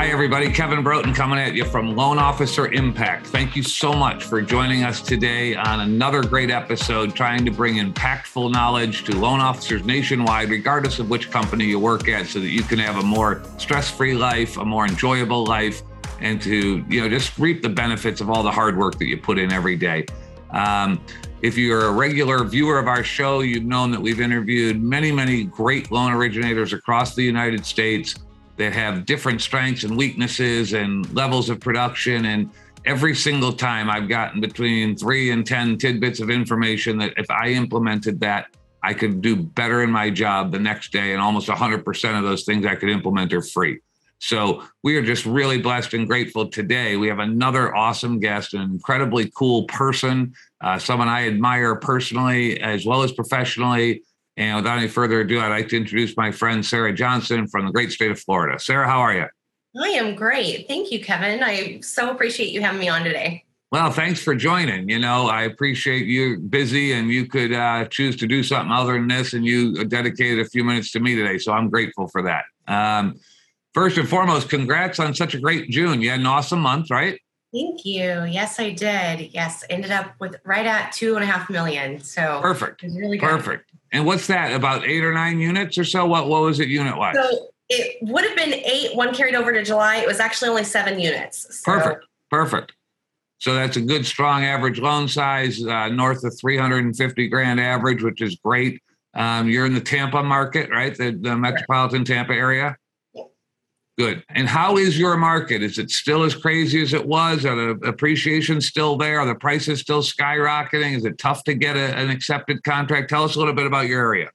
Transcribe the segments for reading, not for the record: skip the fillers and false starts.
Hi, everybody. Kevin Broughton coming at you from Loan Officer Impact. Thank you so much for joining us today on another great episode trying to bring impactful knowledge to loan officers nationwide, regardless of which company you work at, so that you can have a more stress-free life, a more enjoyable life, and to just reap the benefits of all the hard work that you put in every day. If you're a regular viewer of our show, you've known that we've interviewed many great loan originators across the United States that have different strengths and weaknesses and levels of production. And every single time I've gotten between 3 and 10 tidbits of information that if I implemented that, I could do better in my job the next day. And almost 100% of those things I could implement are free. So we are just really blessed and grateful today. We have another awesome guest, an incredibly cool person, someone I admire personally as well as professionally. And without any further ado, I'd like to introduce my friend, Sarah Johnson from the great state of Florida. Sarah, how are you? I am great. Thank you, Kevin. I so appreciate you having me on today. Well, thanks for joining. I appreciate you busy and you could choose to do something other than this, and you dedicated a few minutes to me today. So I'm grateful for that. First and foremost, congrats on such a great June. You had an awesome month, right? Thank you. Yes, I did. Yes, ended up with right at 2.5 million. So perfect. It was really good. Perfect. And what's that? About 8 or 9 units or so? What was it unit wise? So it would have been 8. One carried over to July. It was actually only 7 units. So. Perfect. So that's a good, strong average loan size, north of 350 grand average, which is great. You're in the Tampa market, right? The metropolitan Tampa area. Good. And how is your market? Is it still as crazy as it was? Are the appreciations still there? Are the prices still skyrocketing? Is it tough to get an accepted contract? Tell us a little bit about your area.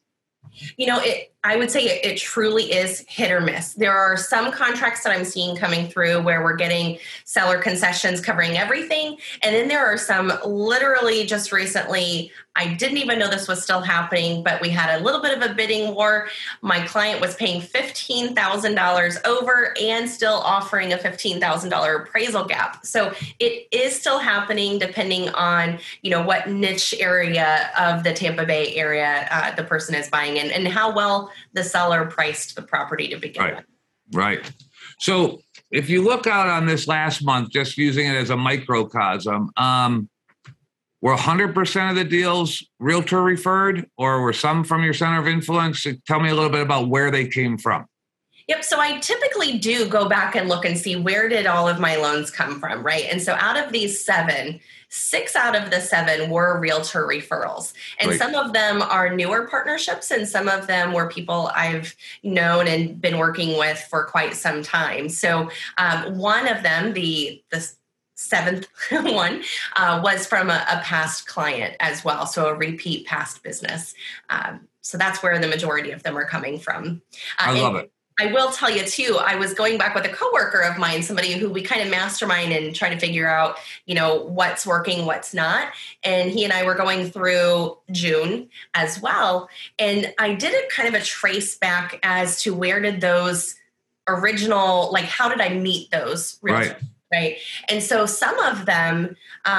I would say it truly is hit or miss. There are some contracts that I'm seeing coming through where we're getting seller concessions covering everything. And then there are some literally just recently, I didn't even know this was still happening, but we had a little bit of a bidding war. My client was paying $15,000 over and still offering a $15,000 appraisal gap. So it is still happening depending on, what niche area of the Tampa Bay area the person is buying in and how well the seller priced the property to begin with. Right. So if you look out on this last month, just using it as a microcosm, were 100% of the deals realtor referred, or were some from your center of influence? Tell me a little bit about where they came from. Yep. So I typically do go back and look and see where did all of my loans come from, right? And so out of these 7, 6 out of the 7 were realtor referrals. And some of them are newer partnerships, and some of them were people I've known and been working with for quite some time. So one of them, the 7th one, was from a past client as well. So a repeat past business. So that's where the majority of them are coming from. I love it. I will tell you too, I was going back with a coworker of mine, somebody who we kind of mastermind and try to figure out, what's working, what's not. And he and I were going through June as well. And I did a kind of a trace back as to where did those original, how did I meet those realtors, right? And so some of them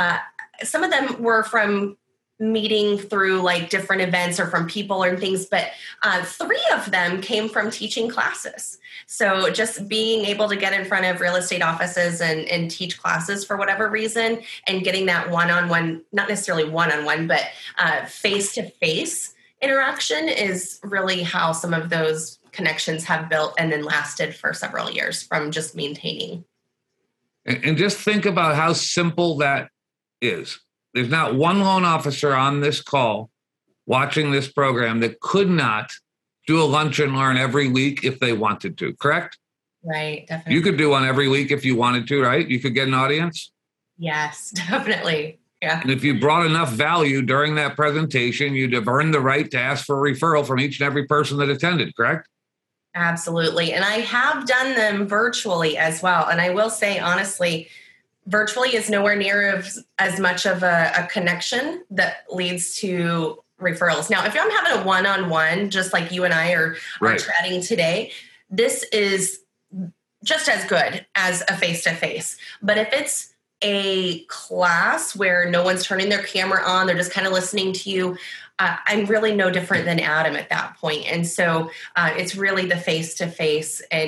were from meeting through different events or from people or things, but 3 of them came from teaching classes. So just being able to get in front of real estate offices and teach classes for whatever reason, and getting that one-on-one, not necessarily one-on-one, but face-to-face interaction is really how some of those connections have built and then lasted for several years from just maintaining. And just think about how simple that is. There's not one loan officer on this call watching this program that could not do a lunch and learn every week if they wanted to, correct? Right, definitely. You could do one every week if you wanted to, right? You could get an audience? Yes, definitely. Yeah. And if you brought enough value during that presentation, you'd have earned the right to ask for a referral from each and every person that attended, correct? Absolutely. And I have done them virtually as well. And I will say, honestly, virtually is nowhere near as much of a connection that leads to referrals. Now, if I'm having a one-on-one, just like you and I are chatting today, this is just as good as a face-to-face. But if it's a class where no one's turning their camera on, they're just kind of listening to you, I'm really no different than Adam at that point. And so it's really the face-to-face and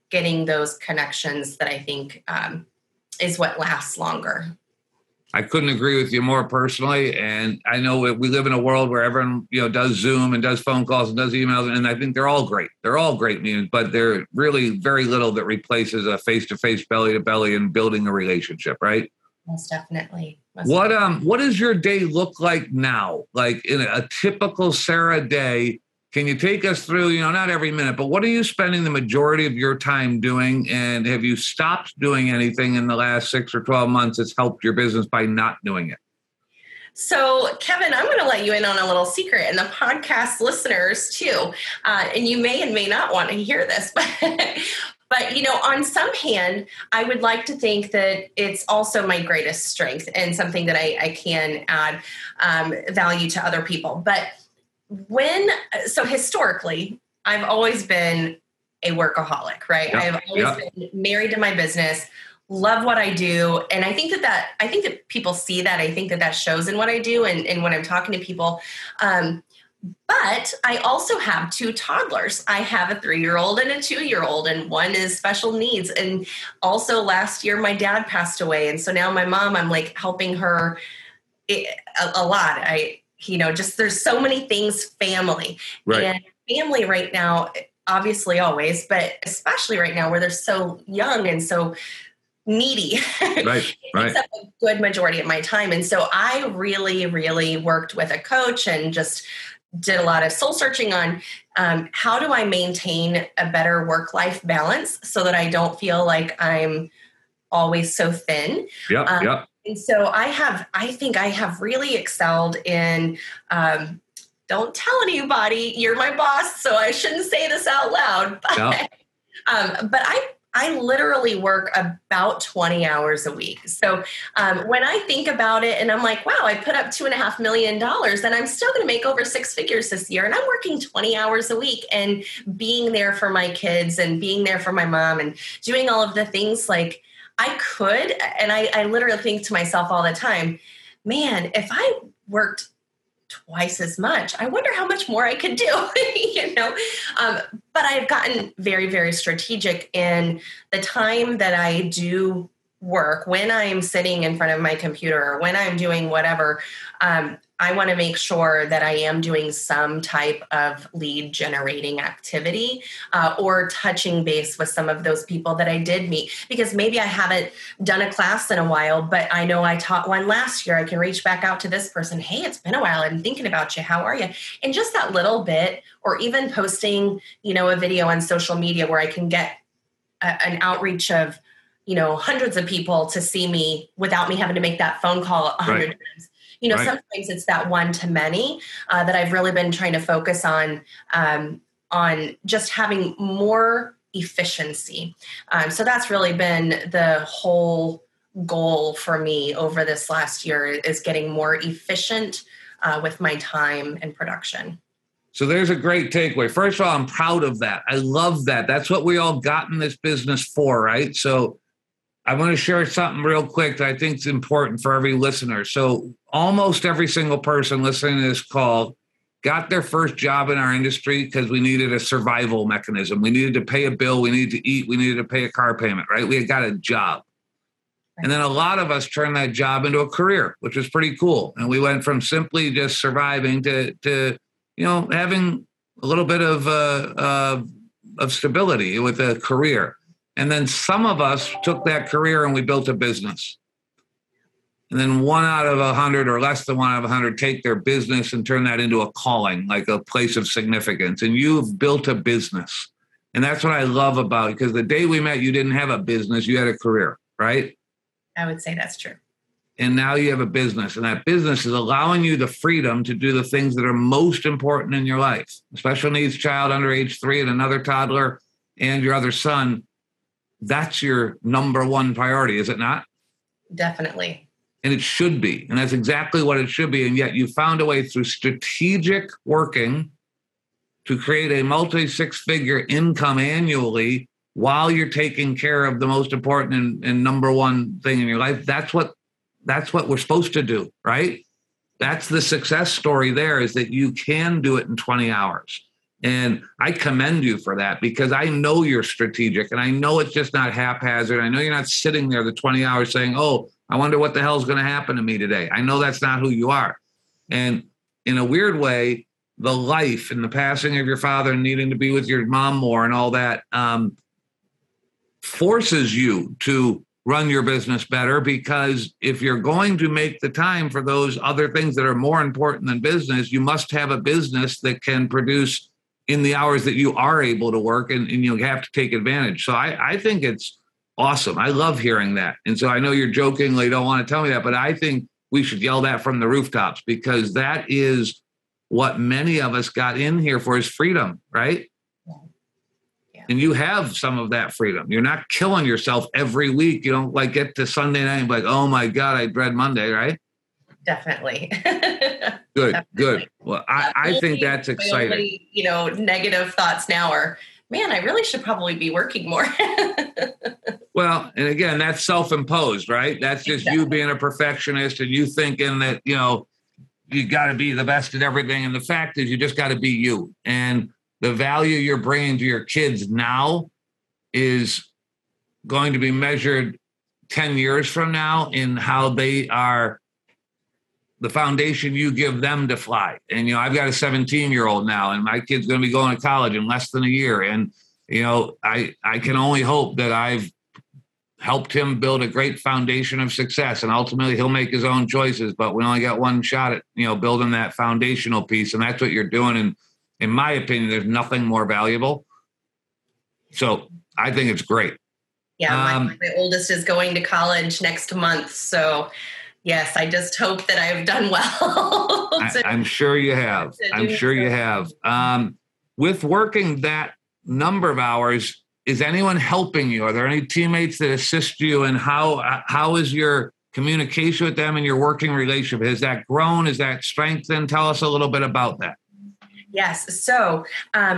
getting those connections that I think is what lasts longer. I couldn't agree with you more personally. And I know we live in a world where everyone, does Zoom and does phone calls and does emails. And I think they're all great. They're all great meetings, but they're really very little that replaces a face-to-face, belly-to-belly and building a relationship, right? Most definitely. What does your day look like now? Like in a typical Sarah day, can you take us through, not every minute, but what are you spending the majority of your time doing? And have you stopped doing anything in the last 6 or 12 months that's helped your business by not doing it? So, Kevin, I'm going to let you in on a little secret, and the podcast listeners too. And you may and may not want to hear this, but on some hand, I would like to think that it's also my greatest strength and something that I can add value to other people. But historically, I've always been a workaholic, right? Yep. I've always been married to my business, love what I do. And I think that people see that. I think that shows in what I do and when I'm talking to people. But I also have 2 toddlers. I have a 3-year-old and a 2-year-old, and one is special needs. And also last year, my dad passed away. And so now my mom, I'm like helping her a lot. There's so many things, family. Right. And family right now, obviously always, but especially right now where they're so young and so needy. Right. It takes up a good majority of my time. And so I really, really worked with a coach and just did a lot of soul searching on how do I maintain a better work-life balance so that I don't feel like I'm always so thin. Yep. And so I think I have really excelled in, don't tell anybody, you're my boss, so I shouldn't say this out loud, but I literally work about 20 hours a week. So when I think about it and I'm like, wow, I put up $2.5 million and I'm still going to make over 6 figures this year. And I'm working 20 hours a week and being there for my kids and being there for my mom and doing all of the things like I could. And I literally think to myself all the time, man, if I worked twice as much, I wonder how much more I could do, but I've gotten very, very strategic in the time that I do work. When I'm sitting in front of my computer or when I'm doing whatever, I want to make sure that I am doing some type of lead generating activity or touching base with some of those people that I did meet, because maybe I haven't done a class in a while, but I know I taught one last year. I can reach back out to this person. Hey, it's been a while. I'm thinking about you. How are you? And just that little bit, or even posting, a video on social media where I can get an outreach of, hundreds of people to see me without me having to make that phone call 100 times. Sometimes it's that one to many that I've really been trying to focus on just having more efficiency. So that's really been the whole goal for me over this last year, is getting more efficient with my time and production. So there's a great takeaway. First of all, I'm proud of that. I love that. That's what we all got in this business for, right? So I want to share something real quick that I think is important for every listener. So almost every single person listening to this call got their first job in our industry because we needed a survival mechanism. We needed to pay a bill. We needed to eat. We needed to pay a car payment, right? We had got a job. And then a lot of us turned that job into a career, which was pretty cool. And we went from simply just surviving to having a little bit of stability with a career. And then some of us took that career and we built a business. And then 1 out of 100 or less than 1 out of 100 take their business and turn that into a calling, like a place of significance. And you've built a business. And that's what I love about it, because the day we met, you didn't have a business, you had a career, right? I would say that's true. And now you have a business, and that business is allowing you the freedom to do the things that are most important in your life. A special needs child under age 3 and another toddler and your other son. That's your number one priority, is it not? Definitely. And it should be. And that's exactly what it should be. And yet you found a way through strategic working to create a multi-6-figure income annually while you're taking care of the most important and number one thing in your life. That's what we're supposed to do, right? That's the success story there, is that you can do it in 20 hours. And I commend you for that, because I know you're strategic, and I know it's just not haphazard. I know you're not sitting there the 20 hours saying, oh, I wonder what the hell's going to happen to me today. I know that's not who you are. And in a weird way, the life and the passing of your father and needing to be with your mom more and all that forces you to run your business better, because if you're going to make the time for those other things that are more important than business, you must have a business that can produce in the hours that you are able to work, and you have to take advantage. So I think it's awesome. I love hearing that. And so I know you're jokingly don't want to tell me that, but I think we should yell that from the rooftops, because that is what many of us got in here for, is freedom, right? Yeah. And you have some of that freedom. You're not killing yourself every week. You don't like get to Sunday night and be like, oh my God, I dread Monday, right? Definitely. Good, Definitely. good. Well, I think that's exciting. Only, negative thoughts now are, man, I really should probably be working more. Well, and again, that's self-imposed, right? That's just you being a perfectionist and you thinking that, you got to be the best at everything. And the fact is, you just got to be you. And the value you're bringing to your kids now is going to be measured 10 years from now in how they are, the foundation you give them to fly. And, I've got a 17-year-old now, and my kid's going to be going to college in less than a year. And, I can only hope that I've helped him build a great foundation of success, and ultimately he'll make his own choices, but we only got one shot at, building that foundational piece. And that's what you're doing. And in my opinion, there's nothing more valuable. So I think it's great. Yeah. My oldest is going to college next month. So yes, I just hope that I've done well. I'm sure you have. I'm sure you have. With working that number of hours, is anyone helping you? Are there any teammates that assist you? And how is your communication with them and your working relationship? Has that grown? Is that strengthened? Tell us a little bit about that. Yes. So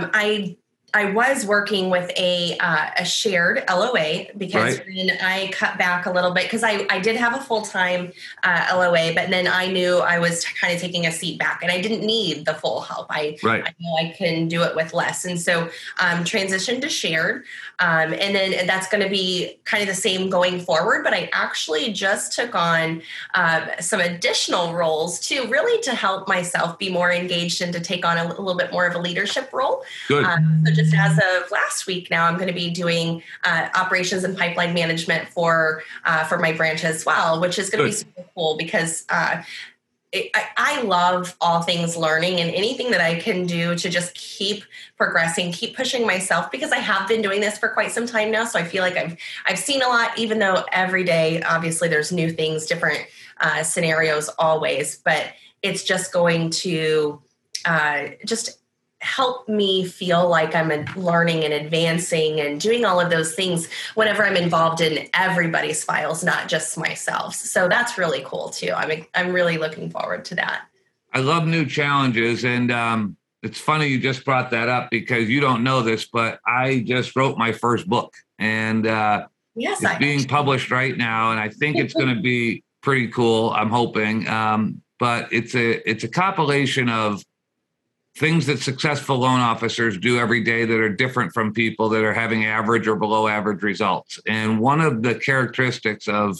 I was working with a shared LOA, because when I cut back a little bit, because I did have a full-time LOA, but then I knew I was kind of taking a seat back and I didn't need the full help. I know I can do it with less. And so transitioned to shared. And then that's going to be kind of the same going forward. But I actually just took on some additional roles too, really to help myself be more engaged and to take on a little bit more of a leadership role. Good. So just as of last week now, I'm going to be doing operations and pipeline management for my branch as well, which is going to be super cool, because I love all things learning, and anything that I can do to just keep progressing, keep pushing myself, because I have been doing this for quite some time now. So I feel like I've seen a lot, even though every day, obviously there's new things, different scenarios always, but it's just going to just help me feel like I'm learning and advancing and doing all of those things whenever I'm involved in everybody's files, not just myself. So that's really cool too. I'm really looking forward to that. I love new challenges. And it's funny you just brought that up, because you don't know this, but I just wrote my first book, and it's being published right now. And I think it's going to be pretty cool. I'm hoping. But it's a compilation of things that successful loan officers do every day that are different from people that are having average or below average results. And one of the characteristics of,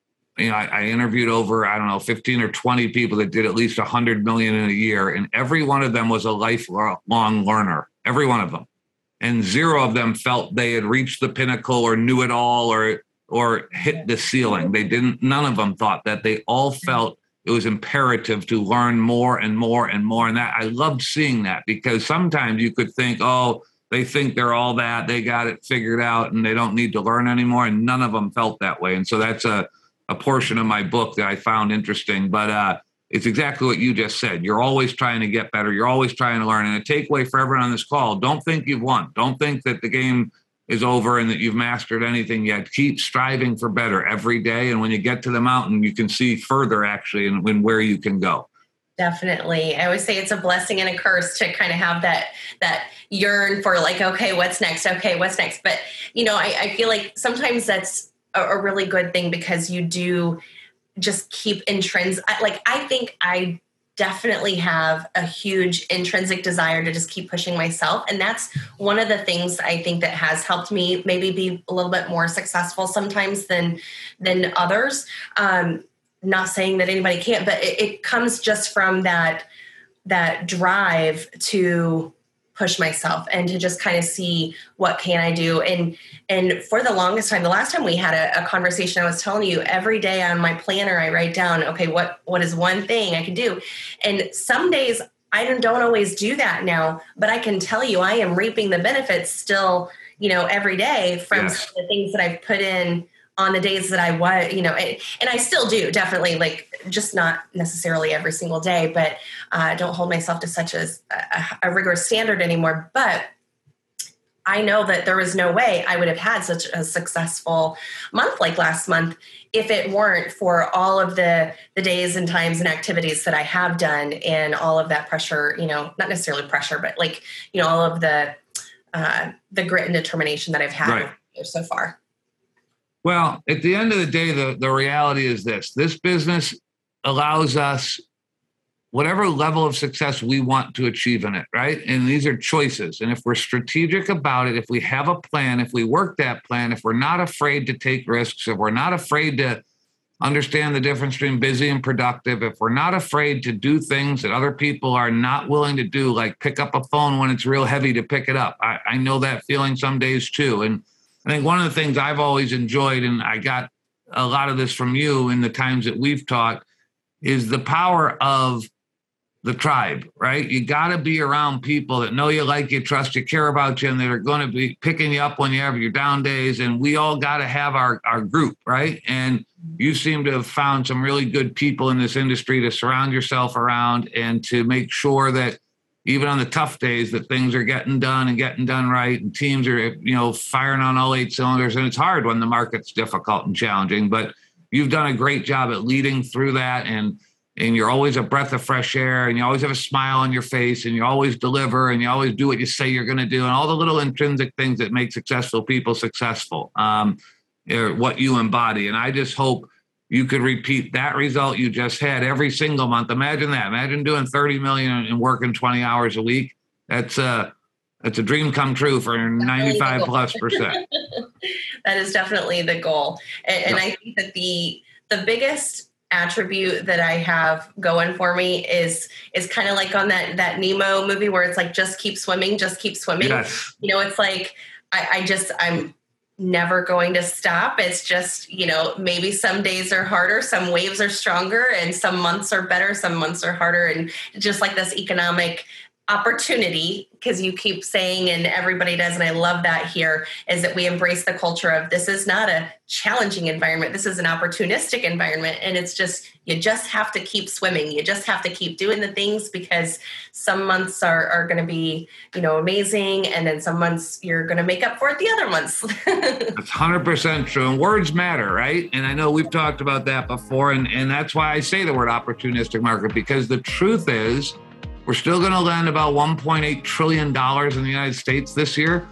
I interviewed over, 15 or 20 people that did at least 100 million in a year. And every one of them was a lifelong learner, every one of them. And zero of them felt they had reached the pinnacle or knew it all or hit the ceiling. None of them thought that. They all felt it was imperative to learn more and more and more. And that I loved seeing that, because sometimes you could think, oh, they think they're all that, they got it figured out and they don't need to learn anymore. And none of them felt that way. And so that's a portion of my book that I found interesting. But it's exactly what you just said. You're always trying to get better. You're always trying to learn. And a takeaway for everyone on this call, don't think you've won. Don't think that the game is over and that you've mastered anything yet. Keep striving for better every day. And when you get to the mountain, you can see further actually and where you can go. Definitely. I always say it's a blessing and a curse to kind of have that yearn for like, okay, what's next? Okay, what's next? But, I feel like sometimes that's a really good thing, because you do just keep I think I definitely have a huge intrinsic desire to just keep pushing myself. And that's one of the things I think that has helped me maybe be a little bit more successful sometimes than others. Not saying that anybody can't, but it comes just from that drive to push myself and to just kind of see what can I do. And for the longest time, the last time we had a conversation, I was telling you every day on my planner, I write down, okay, what is one thing I can do? And some days I don't always do that now, but I can tell you I am reaping the benefits still, every day from the things that I've put in on the days that I was, and I still do, definitely, like, just not necessarily every single day, but don't hold myself to such a rigorous standard anymore. But I know that there is no way I would have had such a successful month like last month if it weren't for all of the days and times and activities that I have done, and all of that pressure, not necessarily pressure, but like, all of the grit and determination that I've had so far. Well, at the end of the day, the reality is this business allows us whatever level of success we want to achieve in it, right? And these are choices. And if we're strategic about it, if we have a plan, if we work that plan, if we're not afraid to take risks, if we're not afraid to understand the difference between busy and productive, if we're not afraid to do things that other people are not willing to do, like pick up a phone when it's real heavy to pick it up. I know that feeling some days too. And I think one of the things I've always enjoyed, and I got a lot of this from you in the times that we've talked, is the power of the tribe, right? You got to be around people that know you, like you, trust you, care about you, and that are going to be picking you up when you have your down days. And we all got to have our group, right? And you seem to have found some really good people in this industry to surround yourself around, and to make sure that even on the tough days that things are getting done right, and teams are, firing on all 8 cylinders. And it's hard when the market's difficult and challenging, but you've done a great job at leading through that. And you're always a breath of fresh air, and you always have a smile on your face, and you always deliver, and you always do what you say you're going to do, and all the little intrinsic things that make successful people successful, are what you embody. And I just hope you could repeat that result you just had every single month. Imagine that. Imagine doing 30 million and working 20 hours a week. That's a dream come true for 95+%. That is definitely the goal. And I think that the biggest attribute that I have going for me is kind of like on that Nemo movie where it's like, just keep swimming, just keep swimming. Yes. It's like, I'm never going to stop. It's just, maybe some days are harder, some waves are stronger, and some months are better, some months are harder. And just like this economic opportunity, because you keep saying, and everybody does, and I love that here, is that we embrace the culture of this is not a challenging environment. This is an opportunistic environment. And it's just, you just have to keep swimming. You just have to keep doing the things, because some months are going to be, amazing. And then some months you're going to make up for it the other months. That's 100% true. And words matter, right? And I know we've talked about that before. And that's why I say the word opportunistic market, because the truth is, we're still going to lend about $1.8 trillion in the United States this year.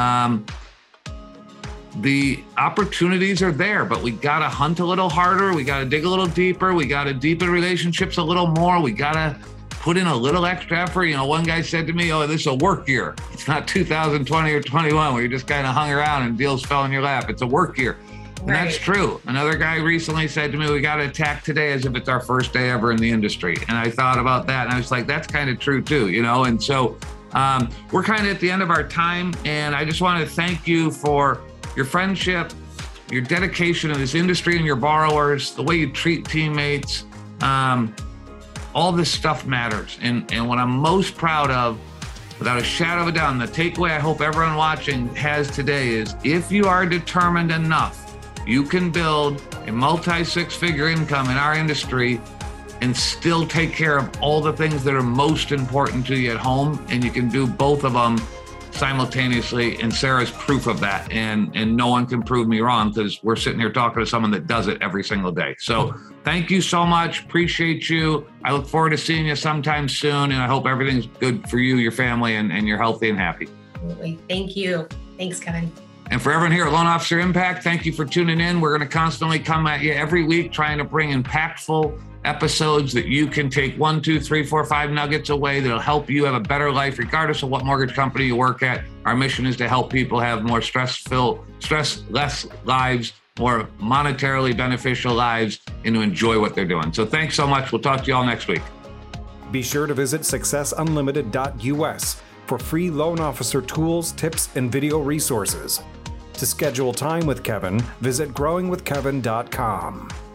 The opportunities are there, but we got to hunt a little harder. We got to dig a little deeper. We got to deepen relationships a little more. We got to put in a little extra effort. One guy said to me, this is a work year. It's not 2020 or 21 where you just kind of hung around and deals fell in your lap. It's a work year. And that's true. Another guy recently said to me, we got to attack today as if it's our first day ever in the industry. And I thought about that, and I was like, that's kind of true too, And so we're kind of at the end of our time. And I just want to thank you for your friendship, your dedication to this industry and your borrowers, the way you treat teammates. All this stuff matters. And what I'm most proud of, without a shadow of a doubt, and the takeaway I hope everyone watching has today is, if you are determined enough, you can build a multi-six-figure income in our industry and still take care of all the things that are most important to you at home. And you can do both of them simultaneously. And Sarah's proof of that. And no one can prove me wrong, because we're sitting here talking to someone that does it every single day. So thank you so much. Appreciate you. I look forward to seeing you sometime soon. And I hope everything's good for you, your family, and you're healthy and happy. Absolutely. Thank you. Thanks, Kevin. And for everyone here at Loan Officer Impact, thank you for tuning in. We're going to constantly come at you every week trying to bring impactful episodes that you can take 1, 2, 3, 4, 5 nuggets away that'll help you have a better life, regardless of what mortgage company you work at. Our mission is to help people have more stress-less lives, more monetarily beneficial lives, and to enjoy what they're doing. So thanks so much. We'll talk to you all next week. Be sure to visit successunlimited.us for free loan officer tools, tips, and video resources. To schedule time with Kevin, visit growingwithkevin.com.